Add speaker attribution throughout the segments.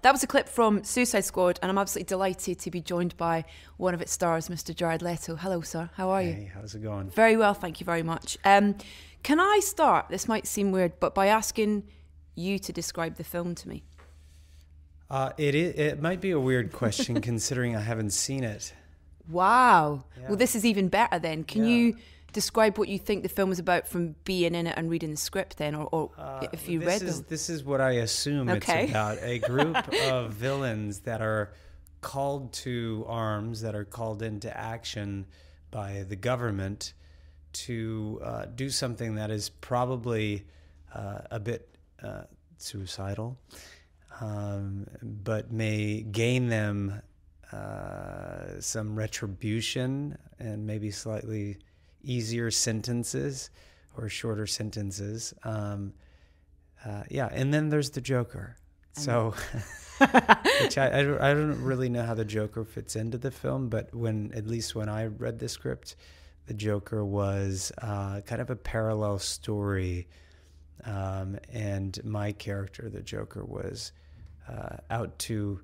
Speaker 1: That was a clip from Suicide Squad, and I'm absolutely delighted to be joined by one of its stars, Mr. Jared Leto. Hello, sir. How are you?
Speaker 2: Hey, how's it going?
Speaker 1: Very well, thank you very much. Can I start, this might seem weird, but by asking you to describe the film to me?
Speaker 2: It might be a weird question considering I haven't seen it.
Speaker 1: Wow.
Speaker 2: Yeah.
Speaker 1: Well, this is even better then. Can you describe what you think the film is about from being in it and reading the script then, or if you read them?
Speaker 2: This is what I assume it's about. A group of villains that are called to arms, that are called into action by the government to do something that is probably a bit suicidal, but may gain them some retribution and maybe slightly easier sentences or shorter sentences. And then there's the Joker. So, which I don't really know how the Joker fits into the film, but at least when I read the script, the Joker was kind of a parallel story. And my character, the Joker, was out to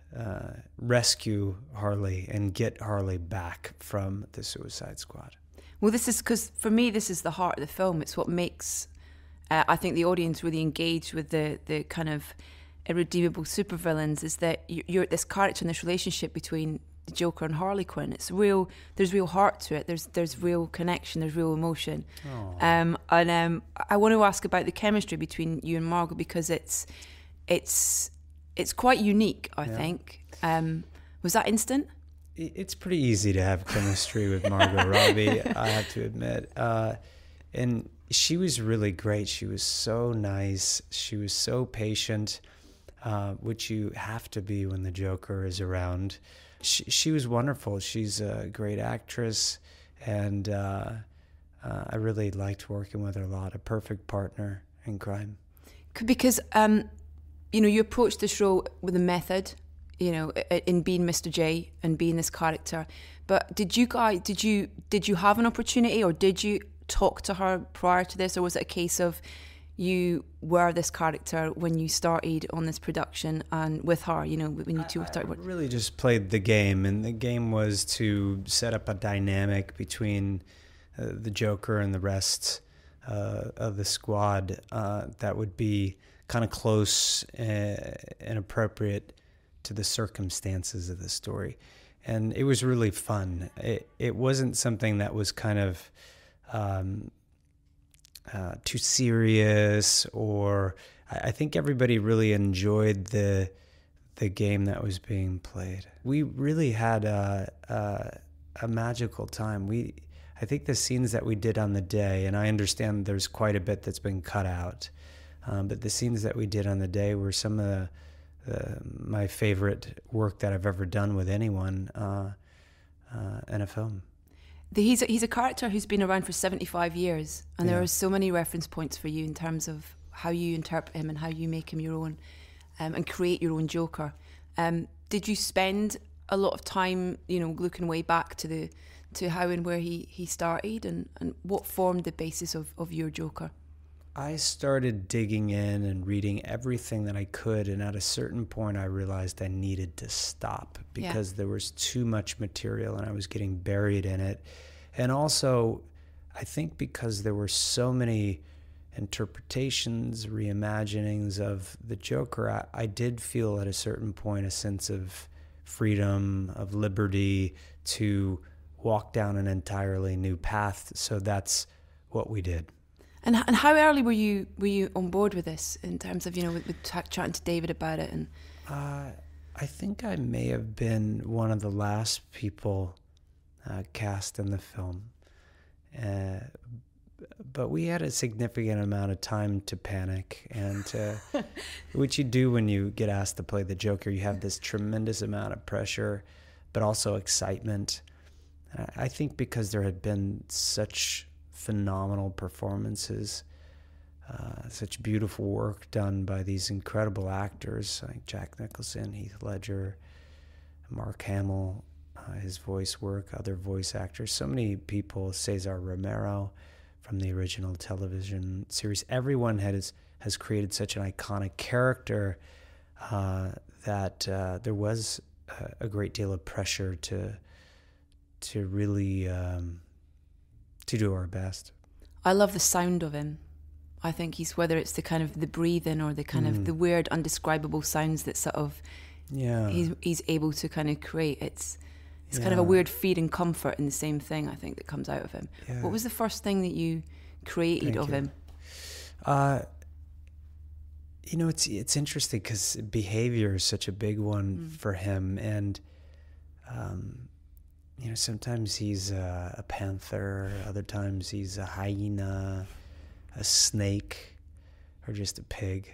Speaker 2: rescue Harley and get Harley back from the Suicide Squad.
Speaker 1: Well, this is because for me, this is the heart of the film. It's what makes, I think, the audience really engage with the kind of irredeemable supervillains, is that you're this character and this relationship between the Joker and Harley Quinn. It's real. There's real heart to it. There's real connection. There's real emotion. I want to ask about the chemistry between you and Margot, because it's quite unique, I think. Was that instant?
Speaker 2: It's pretty easy to have chemistry with Margot Robbie, I have to admit. And she was really great. She was so nice. She was so patient, which you have to be when the Joker is around. She was wonderful. She's a great actress, and I really liked working with her a lot. A perfect partner in crime.
Speaker 1: Because you approached this role with a method, in being Mr. J and being this character. But did you have an opportunity, or did you talk to her prior to this, or was it a case of you were this character when you started on this production and with her, when you two started?
Speaker 2: I really just played the game, and the game was to set up a dynamic between the Joker and the rest of the squad that would be kind of close and appropriate to the circumstances of the story. And it was really fun. It wasn't something that was kind of too serious, or I think everybody really enjoyed the game that was being played. We really had a magical time. I think the scenes that we did on the day, and I understand there's quite a bit that's been cut out, but the scenes that we did on the day were some of my favorite work that I've ever done with anyone in a film.
Speaker 1: He's a character who's been around for 75 years, and there are so many reference points for you in terms of how you interpret him and how you make him your own, and create your own Joker. Did you spend a lot of time, looking way back to how and where he started, and what formed the basis of your Joker?
Speaker 2: I started digging in and reading everything that I could, and at a certain point I realized I needed to stop because there was too much material and I was getting buried in it. And also, I think because there were so many interpretations, reimaginings of the Joker, I did feel at a certain point a sense of freedom, of liberty to walk down an entirely new path. So that's what we did.
Speaker 1: And how early were you on board with this, in terms of, with chatting to David about it? And
Speaker 2: I think I may have been one of the last people cast in the film. But we had a significant amount of time to panic, and which you do when you get asked to play the Joker. You have this tremendous amount of pressure, but also excitement. I think because there had been such phenomenal performances, such beautiful work done by these incredible actors like Jack Nicholson, Heath Ledger, Mark Hamill, his voice work, other voice actors, so many people, Cesar Romero from the original television series. Everyone has created such an iconic character that there was a great deal of pressure to really to do our best.
Speaker 1: I love the sound of him. I think he's, whether it's the kind of the breathing or the kind of the weird, undescribable sounds that sort of he's able to kind of create. It's kind of a weird feed and comfort in the same thing, I think, that comes out of him. Yeah. What was the first thing that you created of him?
Speaker 2: You know, it's interesting because behavior is such a big one for him, and you know, sometimes he's a panther, other times he's a hyena, a snake, or just a pig.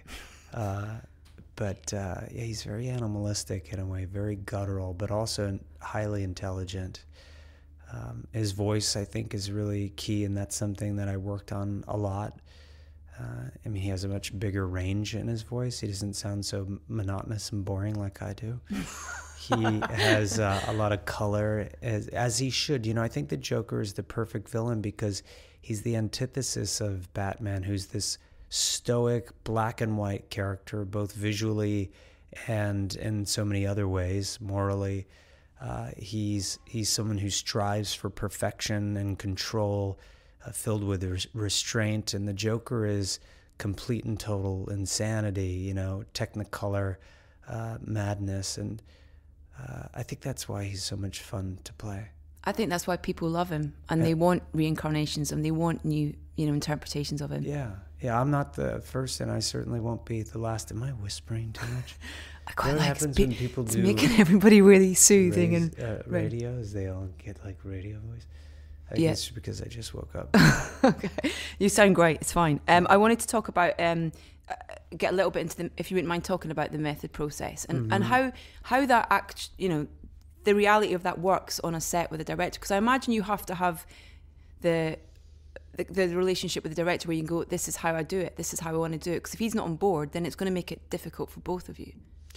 Speaker 2: But he's very animalistic in a way, very guttural, but also highly intelligent. His voice, I think, is really key, and that's something that I worked on a lot. I mean, he has a much bigger range in his voice. He doesn't sound so monotonous and boring like I do. He has a lot of color, as he should. You know, I think the Joker is the perfect villain because he's the antithesis of Batman, who's this stoic black and white character, both visually and in so many other ways, morally. He's someone who strives for perfection and control, filled with restraint, and the Joker is complete and total insanity, you know, technicolor madness, and I think that's why he's so much fun to play.
Speaker 1: I think that's why people love him, and they want reincarnations, and they want new, you know, interpretations of him.
Speaker 2: Yeah, I'm not the first, and I certainly won't be the last. Am I whispering too much?
Speaker 1: I quite
Speaker 2: what
Speaker 1: like
Speaker 2: happens when people do
Speaker 1: making everybody really soothing and
Speaker 2: radios? They all get like radio voice. I guess it's because I just woke up.
Speaker 1: Okay, you sound great. It's fine. I wanted to talk about get a little bit into if you wouldn't mind talking about the method process and how that you know, the reality of that works on a set with a director, because I imagine you have to have the relationship with the director where you can go, this is how I do it, this is how I want to do it, because if he's not on board, then it's going to make it difficult for both of you.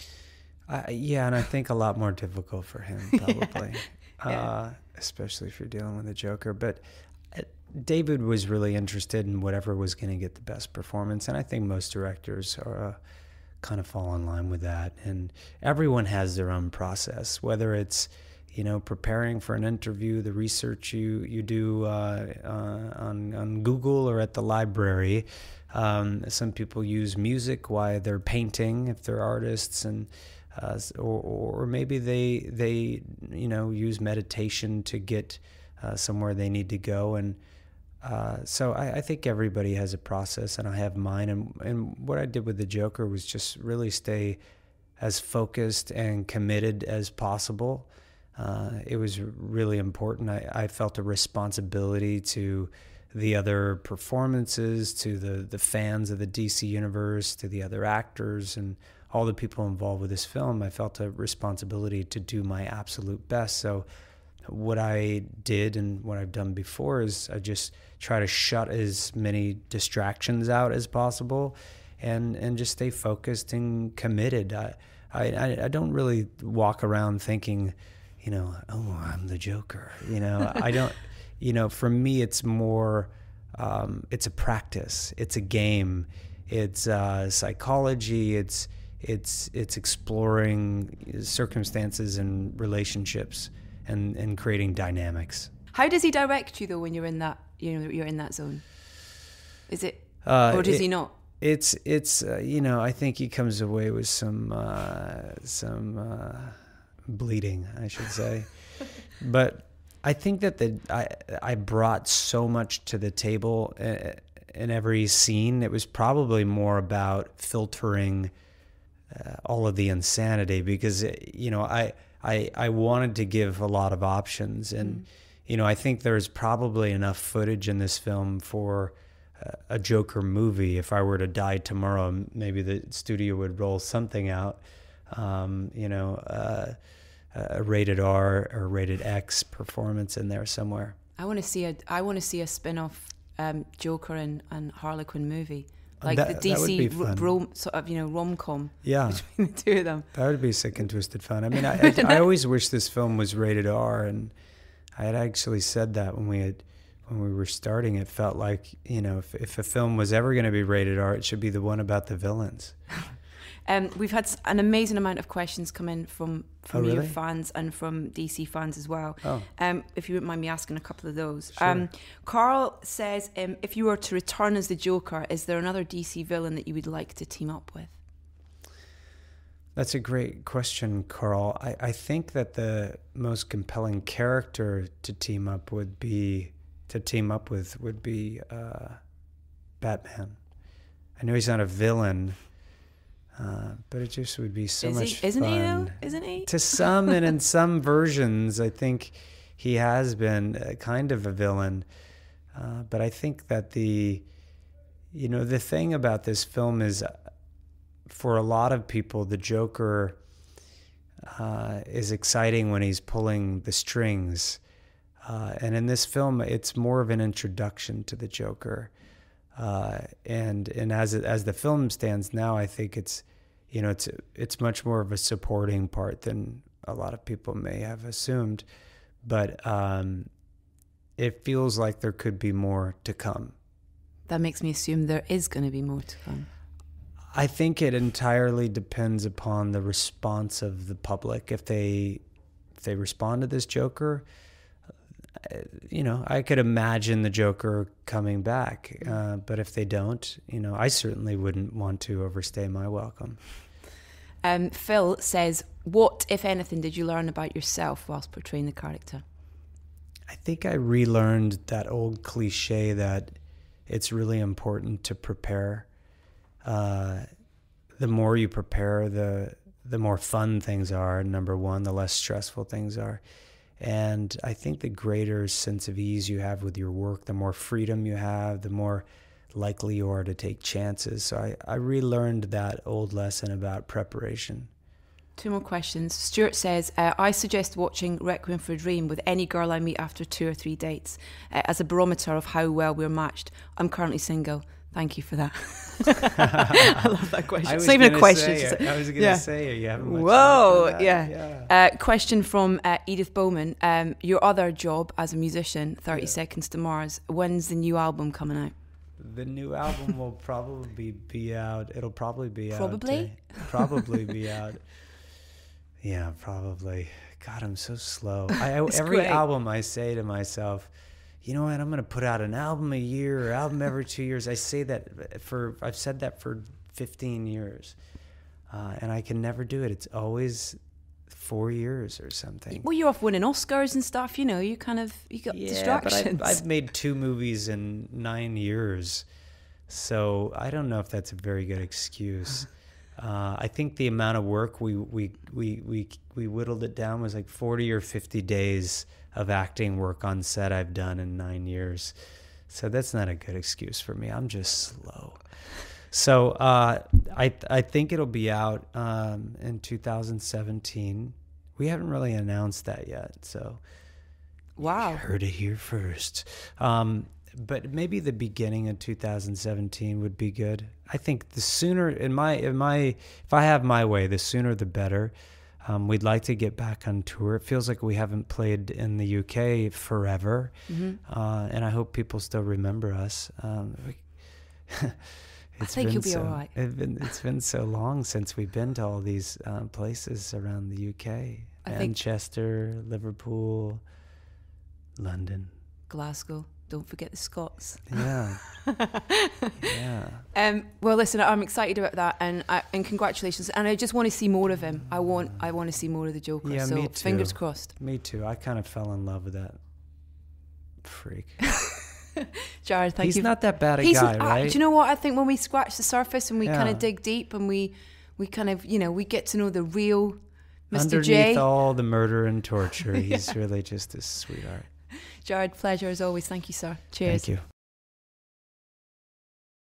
Speaker 2: And I think a lot more difficult for him probably. Especially if you're dealing with a Joker. But David was really interested in whatever was going to get the best performance, and I think most directors are kind of fall in line with that. And everyone has their own process, whether it's, you know, preparing for an interview, the research you do on Google or at the library. Some people use music while they're painting, if they're artists, and or maybe they you know, use meditation to get somewhere they need to go. And so I think everybody has a process, and I have mine. And what I did with the Joker was just really stay as focused and committed as possible. It was really important. I felt a responsibility to the other performances, to the fans of the DC universe, to the other actors, and all the people involved with this film. I felt a responsibility to do my absolute best. So what I did and what I've done before is I just try to shut as many distractions out as possible and just stay focused and committed. I don't really walk around thinking, you know, oh, I'm the Joker. You know, I don't, you know, for me, it's more, it's a practice. It's a game. It's psychology. It's exploring circumstances and relationships and creating dynamics.
Speaker 1: How does he direct you though when you're in that, you know, you're in that zone? Is it, or does he not?
Speaker 2: It's you know, I think he comes away with some bleeding, I should say. But I think that I brought so much to the table in every scene. It was probably more about filtering all of the insanity, because, you know, I wanted to give a lot of options. And, you know, I think there's probably enough footage in this film for a Joker movie. If I were to die tomorrow, maybe the studio would roll something out, you know, a rated R or rated X performance in there somewhere.
Speaker 1: I want to see a spin-off Joker and Harlequin movie. Like
Speaker 2: that,
Speaker 1: the DC sort of, you know, rom-com between the two of them.
Speaker 2: That would be sick and twisted fun. I mean, I always wish this film was rated R, and I had actually said that when we were starting. It felt like, you know, if a film was ever going to be rated R, it should be the one about the villains.
Speaker 1: We've had an amazing amount of questions come in from
Speaker 2: really?
Speaker 1: your fans and from DC fans as well.
Speaker 2: Oh.
Speaker 1: If you wouldn't mind me asking a couple of those.
Speaker 2: Sure.
Speaker 1: Carl says, if you were to return as the Joker, is there another DC villain that you would like to team up with?
Speaker 2: That's a great question, Carl. I think that the most compelling character to team up with would be Batman. I know he's not a villain, but it just would be so much fun.
Speaker 1: Isn't he though? Isn't he?
Speaker 2: To some, and in some versions, I think he has been kind of a villain. But I think that the thing about this film is, for a lot of people, the Joker is exciting when he's pulling the strings. And in this film, it's more of an introduction to the Joker. And as the film stands now, I think it's much more of a supporting part than a lot of people may have assumed. But it feels like there could be more to come.
Speaker 1: That makes me assume there is going to be more to come.
Speaker 2: I think it entirely depends upon the response of the public. If they respond to this Joker, I could imagine the Joker coming back. But if they don't, I certainly wouldn't want to overstay my welcome.
Speaker 1: Phil says, what, if anything, did you learn about yourself whilst portraying the character?
Speaker 2: I think I relearned that old cliche that it's really important to prepare. The more you prepare, the more fun things are, number one, the less stressful things are. And I think the greater sense of ease you have with your work, the more freedom you have, the more likely you are to take chances. So I relearned that old lesson about preparation.
Speaker 1: 2 more questions. Stuart says, I suggest watching Requiem for a Dream with any girl I meet after 2 or 3 dates as a barometer of how well we're matched. I'm currently single. Thank you for that. I love that question. It's not even a question.
Speaker 2: I was going to say, you haven't much.
Speaker 1: Whoa, yeah. Question from Edith Bowman. Your other job as a musician, 30 Seconds to Mars. When's the new album coming out?
Speaker 2: The new album will probably be out. It'll probably be out.
Speaker 1: Probably
Speaker 2: be out. Yeah, probably. God, I'm so slow.
Speaker 1: Every
Speaker 2: album I say to myself, you know what, I'm going to put out an album a year or album every 2 years. I've said that for 15 years. And I can never do it. It's always 4 years or something.
Speaker 1: Well, you're off winning Oscars and stuff, you got distractions.
Speaker 2: But I've made 2 movies in 9 years. So I don't know if that's a very good excuse. I think the amount of work we whittled it down was like 40 or 50 days of acting work on set I've done in 9 years. So that's not a good excuse for me. I'm just slow. So I think it'll be out in 2017. We haven't really announced that yet. So
Speaker 1: wow,
Speaker 2: you heard it here first. But maybe the beginning of 2017 would be good. I think the sooner, if I have my way, the sooner the better. We'd like to get back on tour. It feels like we haven't played in the UK forever, and I hope people still remember us.
Speaker 1: I think you'll be all right.
Speaker 2: It's been so long since we've been to all these places around the UK. Manchester, Liverpool, London.
Speaker 1: Glasgow. Don't forget the Scots.
Speaker 2: Yeah. Yeah.
Speaker 1: Well, listen, I'm excited about that, and congratulations. And I just want to see more of him. I want to see more of the Joker.
Speaker 2: Yeah,
Speaker 1: so
Speaker 2: me too.
Speaker 1: Fingers crossed.
Speaker 2: Me too. I kind of fell in love with that freak.
Speaker 1: Jared, thank you.
Speaker 2: He's not that bad a guy, right?
Speaker 1: Do you know what? I think when we scratch the surface and we kind of dig deep and we kind of, we get to know the real Mr. J.
Speaker 2: Underneath all the murder and torture, he's really just a sweetheart.
Speaker 1: Jared, pleasure as always. Thank you, sir. Cheers.
Speaker 2: Thank you.